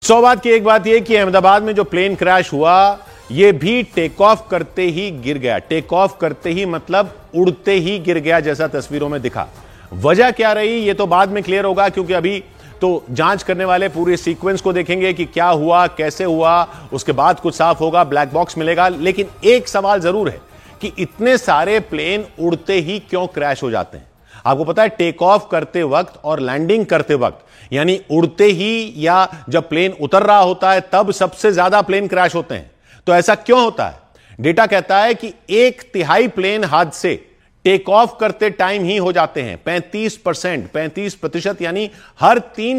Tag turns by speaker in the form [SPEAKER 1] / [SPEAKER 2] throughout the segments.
[SPEAKER 1] 100 बात की एक बात यह कि अहमदाबाद में जो प्लेन क्रैश हुआ यह भी टेक ऑफ करते ही गिर गया। टेक ऑफ करते ही मतलब उड़ते ही गिर गया जैसा तस्वीरों में दिखा। वजह क्या रही यह तो बाद में क्लियर होगा, क्योंकि अभी तो जांच करने वाले पूरे सीक्वेंस को देखेंगे कि क्या हुआ, कैसे हुआ, उसके बाद कुछ साफ होगा, ब्लैक बॉक्स मिलेगा। लेकिन एक सवाल जरूर है कि इतने सारे प्लेन उड़ते ही क्यों क्रैश हो जाते हैं। आपको पता है टेक ऑफ करते वक्त और लैंडिंग करते वक्त, यानी उड़ते ही या जब प्लेन उतर रहा होता है तब सबसे ज्यादा प्लेन क्रैश होते हैं। तो ऐसा क्यों होता है? डेटा कहता है कि 1/3 प्लेन हादसे टेक ऑफ करते टाइम ही हो जाते हैं। 35%, यानी हर 3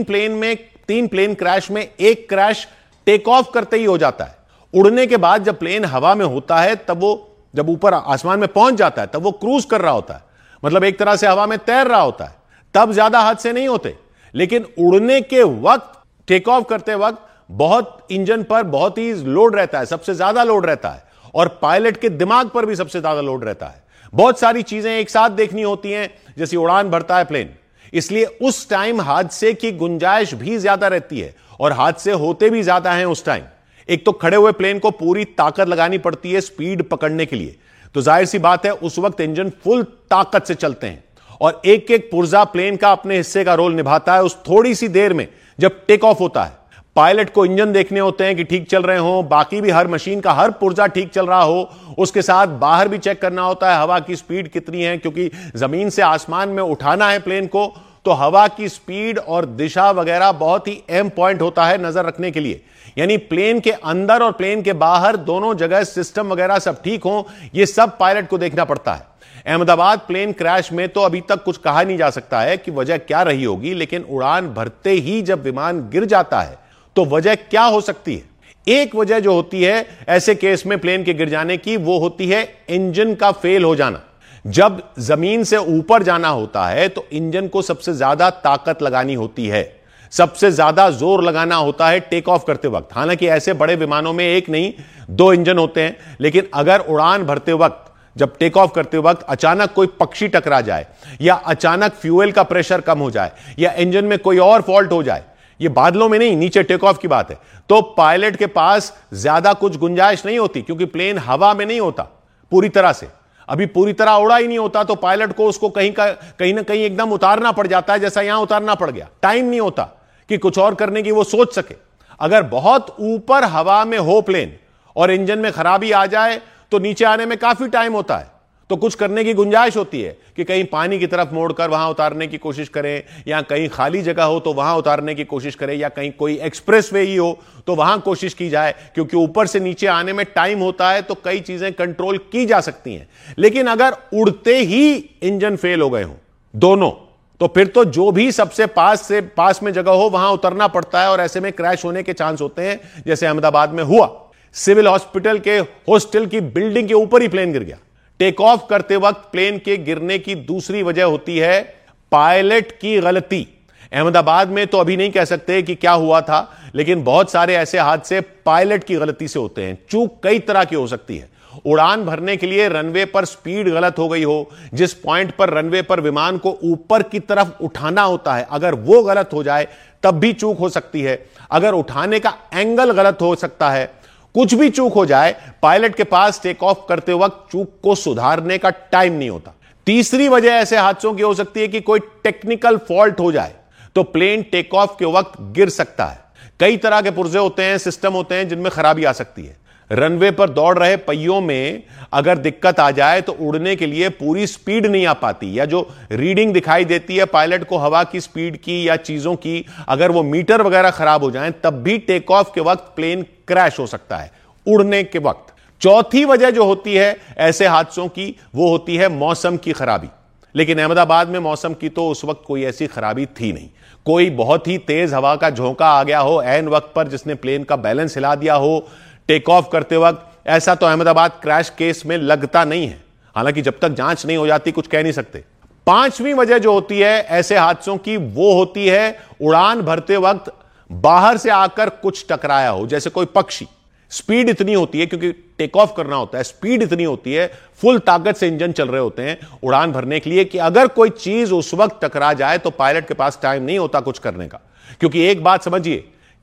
[SPEAKER 1] प्लेन क्रैश में एक क्रैश टेक ऑफ करते ही हो जाता है। उड़ने के बाद जब प्लेन हवा में होता है तब वो जब ऊपर आसमान में पहुंच जाता है तब वो क्रूज कर रहा होता है, मतलब एक तरह से हवा में तैर रहा होता है, तब ज्यादा हादसे नहीं होते। लेकिन उड़ने के वक्त, टेक ऑफ करते वक्त बहुत इंजन पर बहुत ही लोड रहता है, सबसे ज्यादा लोड रहता है, और पायलट के दिमाग पर भी सबसे ज्यादा लोड रहता है। बहुत सारी चीजें एक साथ देखनी होती हैं, जैसी उड़ान भरता है प्लेन, इसलिए उस टाइम हादसे की गुंजाइश भी ज्यादा रहती है और हादसे होते भी ज्यादा हैं उस टाइम। एक तो खड़े हुए प्लेन को पूरी ताकत लगानी पड़ती है स्पीड पकड़ने के लिए, तो जाहिर सी बात है उस वक्त इंजन फुल ताकत से चलते हैं और एक एक पुर्जा प्लेन का अपने हिस्से का रोल निभाता है। उस थोड़ी सी देर में जब टेक ऑफ होता है, पायलट को इंजन देखने होते हैं कि ठीक चल रहे हो, बाकी भी हर मशीन का हर पुर्जा ठीक चल रहा हो, उसके साथ बाहर भी चेक करना होता है हवा की स्पीड कितनी है, क्योंकि जमीन से आसमान में उठाना है प्लेन को, तो हवा की स्पीड और दिशा वगैरह बहुत ही अहम पॉइंट होता है नजर रखने के लिए। यानी प्लेन के अंदर और प्लेन के बाहर दोनों जगह सिस्टम वगैरह सब ठीक हो, यह सब पायलट को देखना पड़ता है। अहमदाबाद प्लेन क्रैश में तो अभी तक कुछ कहा नहीं जा सकता है कि वजह क्या रही होगी, लेकिन उड़ान भरते ही जब विमान गिर जाता है तो वजह क्या हो सकती है? एक वजह जो होती है ऐसे केस में प्लेन के गिर जाने की, वो होती है इंजन का फेल हो जाना। जब जमीन से ऊपर जाना होता है तो इंजन को सबसे ज्यादा ताकत लगानी होती है, सबसे ज्यादा जोर लगाना होता है टेक ऑफ करते वक्त। हालांकि ऐसे बड़े विमानों में 1 नहीं 2 इंजन होते हैं, लेकिन अगर उड़ान भरते वक्त, जब टेक ऑफ करते वक्त अचानक कोई पक्षी टकरा जाए, या अचानक फ्यूल का प्रेशर कम हो जाए, या इंजन में कोई और फॉल्ट हो जाए, ये बादलों में नहीं, नीचे टेक ऑफ की बात है, तो पायलट के पास ज्यादा कुछ गुंजाइश नहीं होती, क्योंकि प्लेन हवा में नहीं होता पूरी तरह से, अभी पूरी तरह उड़ा ही नहीं होता। तो पायलट को उसको कहीं ना कहीं एकदम उतारना पड़ जाता है, जैसा यहां उतारना पड़ गया। टाइम नहीं होता कि कुछ और करने की वो सोच सके। अगर बहुत ऊपर हवा में हो प्लेन और इंजन में खराबी आ जाए तो नीचे आने में काफी टाइम होता है, तो कुछ करने की गुंजाइश होती है कि कहीं पानी की तरफ मोड़कर वहां उतारने की कोशिश करें, या कहीं खाली जगह हो तो वहां उतारने की कोशिश करें, या कहीं कोई एक्सप्रेस वे ही हो तो वहां कोशिश की जाए, क्योंकि ऊपर से नीचे आने में टाइम होता है, तो कई चीजें कंट्रोल की जा सकती हैं। लेकिन अगर उड़ते ही इंजन फेल हो गए हो दोनों, तो फिर तो जो भी सबसे पास में जगह हो वहां उतरना पड़ता है, और ऐसे में क्रैश होने के चांस होते हैं, जैसे अहमदाबाद में हुआ। सिविल हॉस्पिटल के हॉस्टल की बिल्डिंग के ऊपर ही प्लेन गिर गया। टेक ऑफ करते वक्त प्लेन के गिरने की दूसरी वजह होती है पायलट की गलती। अहमदाबाद में तो अभी नहीं कह सकते कि क्या हुआ था, लेकिन बहुत सारे ऐसे हादसे पायलट की गलती से होते हैं। चूक कई तरह की हो सकती है। उड़ान भरने के लिए रनवे पर स्पीड गलत हो गई हो, जिस पॉइंट पर रनवे पर विमान को ऊपर की तरफ उठाना होता है, अगर वो गलत हो जाए तब भी चूक हो सकती है। अगर उठाने का एंगल गलत हो सकता है, कुछ भी चूक हो जाए, पायलट के पास टेक ऑफ करते वक्त चूक को सुधारने का टाइम नहीं होता। तीसरी वजह ऐसे हादसों की हो सकती है कि कोई टेक्निकल फॉल्ट हो जाए तो प्लेन टेक ऑफ के वक्त गिर सकता है। कई तरह के पुर्जे होते हैं, सिस्टम होते हैं जिनमें खराबी आ सकती है। रनवे पर दौड़ रहे पहियों में अगर दिक्कत आ जाए तो उड़ने के लिए पूरी स्पीड नहीं आ पाती, या जो रीडिंग दिखाई देती है पायलट को हवा की स्पीड की या चीजों की, अगर वो मीटर वगैरह खराब हो जाएं तब भी टेक ऑफ के वक्त प्लेन क्रैश हो सकता है उड़ने के वक्त। चौथी वजह जो होती है ऐसे हादसों की, वो होती है मौसम की खराबी। लेकिन अहमदाबाद में मौसम की तो उस वक्त कोई ऐसी खराबी थी नहीं। कोई बहुत ही तेज हवा का झोंका आ गया हो ऐन वक्त पर, जिसने प्लेन का बैलेंस हिला दिया हो टेक ऑफ करते वक्त, ऐसा तो अहमदाबाद क्रैश केस में लगता नहीं है। हालांकि जब तक जांच नहीं हो जाती कुछ कह नहीं सकते। पांचवी वजह जो होती है ऐसे हादसों की, वो होती है उड़ान भरते वक्त बाहर से आकर कुछ टकराया हो, जैसे कोई पक्षी। स्पीड इतनी होती है, क्योंकि टेक ऑफ करना होता है, स्पीड इतनी होती है, फुल ताकत से इंजन चल रहे होते हैं उड़ान भरने के लिए, कि अगर कोई चीज उस वक्त टकरा जाए तो पायलट के पास टाइम नहीं होता कुछ करने का। क्योंकि एक बात समझिए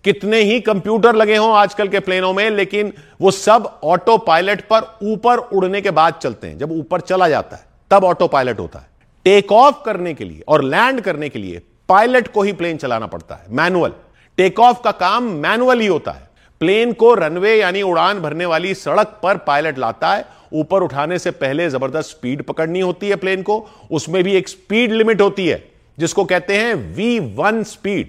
[SPEAKER 1] कितने ही कंप्यूटर लगे हों आजकल के प्लेनों में, लेकिन वो सब ऑटो पायलट पर ऊपर उड़ने के बाद चलते हैं। जब ऊपर चला जाता है तब ऑटो पायलट होता है। टेक ऑफ करने के लिए और लैंड करने के लिए पायलट को ही प्लेन चलाना पड़ता है, मैनुअल। टेक ऑफ का काम मैनुअल ही होता है। प्लेन को रनवे यानी उड़ान भरने वाली सड़क पर पायलट लाता है। ऊपर उठाने से पहले जबरदस्त स्पीड पकड़नी होती है प्लेन को। उसमें भी एक स्पीड लिमिट होती है जिसको कहते हैं V1 स्पीड।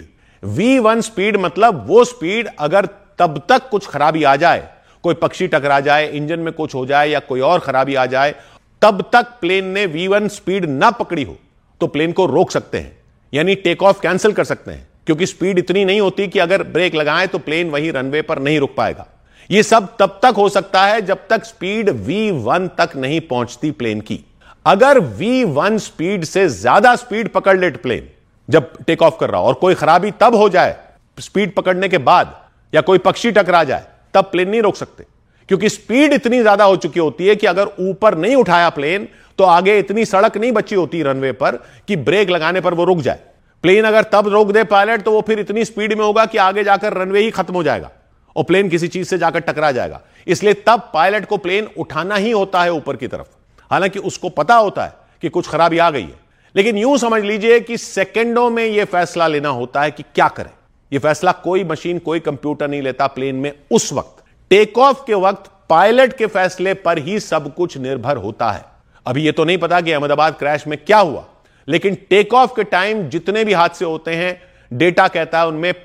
[SPEAKER 1] V1 स्पीड मतलब वो स्पीड अगर तब तक कुछ खराबी आ जाए, कोई पक्षी टकरा जाए, इंजन में कुछ हो जाए या कोई और खराबी आ जाए, तब तक प्लेन ने V1 स्पीड ना पकड़ी हो तो प्लेन को रोक सकते हैं, यानी टेक ऑफ कैंसिल कर सकते हैं, क्योंकि स्पीड इतनी नहीं होती कि अगर ब्रेक लगाएं तो प्लेन वहीं रनवे पर नहीं रुक पाएगा। यह सब तब तक हो सकता है जब तक स्पीड V1 तक नहीं पहुंचती प्लेन की। अगर V1 स्पीड से ज्यादा स्पीड पकड़ ले प्लेन जब टेक ऑफ कर रहा हो और कोई खराबी तब हो जाए स्पीड पकड़ने के बाद, या कोई पक्षी टकरा जाए, तब प्लेन नहीं रोक सकते, क्योंकि स्पीड इतनी ज्यादा हो चुकी होती है कि अगर ऊपर नहीं उठाया प्लेन तो आगे इतनी सड़क नहीं बची होती रनवे पर कि ब्रेक लगाने पर वो रुक जाए। प्लेन अगर तब रोक दे पायलट तो वो फिर इतनी स्पीड में होगा कि आगे जाकर रनवे ही खत्म हो जाएगा और प्लेन किसी चीज से जाकर टकरा जाएगा। इसलिए तब पायलट को प्लेन उठाना ही होता है ऊपर की तरफ, हालांकि उसको पता होता है कि कुछ खराबी आ गई है। लेकिन यूं समझ लीजिए कि सेकंडों में यह फैसला लेना होता है कि क्या करें। यह फैसला कोई मशीन, कोई कंप्यूटर नहीं लेता प्लेन में उस वक्त। टेक ऑफ के वक्त पायलट के फैसले पर ही सब कुछ निर्भर होता है। अभी यह तो नहीं पता कि अहमदाबाद क्रैश में क्या हुआ, लेकिन टेक ऑफ के टाइम जितने भी हादसे होते हैं, डेटा कहता है उनमें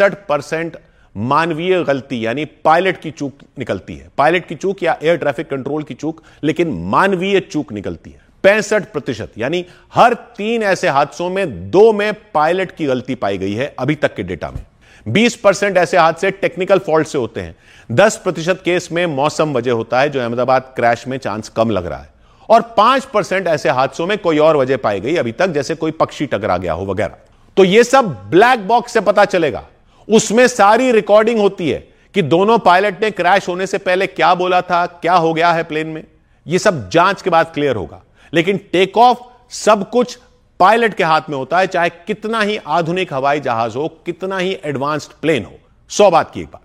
[SPEAKER 1] 65% मानवीय गलती यानी पायलट की चूक निकलती है। पायलट की चूक या एयर ट्रैफिक कंट्रोल की चूक, लेकिन मानवीय चूक निकलती है 65%। यानी हर 3 ऐसे हादसों में 2 में पायलट की गलती पाई गई है अभी तक के डेटा में। 20% ऐसे हादसे टेक्निकल फॉल्ट से होते हैं। 10% केस में मौसम वजह होता है, जो अहमदाबाद क्रैश में चांस कम लग रहा है। और 5% ऐसे हादसों में कोई और वजह पाई गई अभी तक, जैसे कोई पक्षी टकरा गया हो वगैरह। तो यह सब ब्लैक बॉक्स से पता चलेगा। उसमें सारी रिकॉर्डिंग होती है कि दोनों पायलट ने क्रैश होने से पहले क्या बोला था, क्या हो गया है प्लेन में। यह सब जांच के बाद क्लियर होगा। लेकिन टेक ऑफ सब कुछ पायलट के हाथ में होता है, चाहे कितना ही आधुनिक हवाई जहाज हो, कितना ही एडवांस्ड प्लेन हो। 100 बात की एक बात।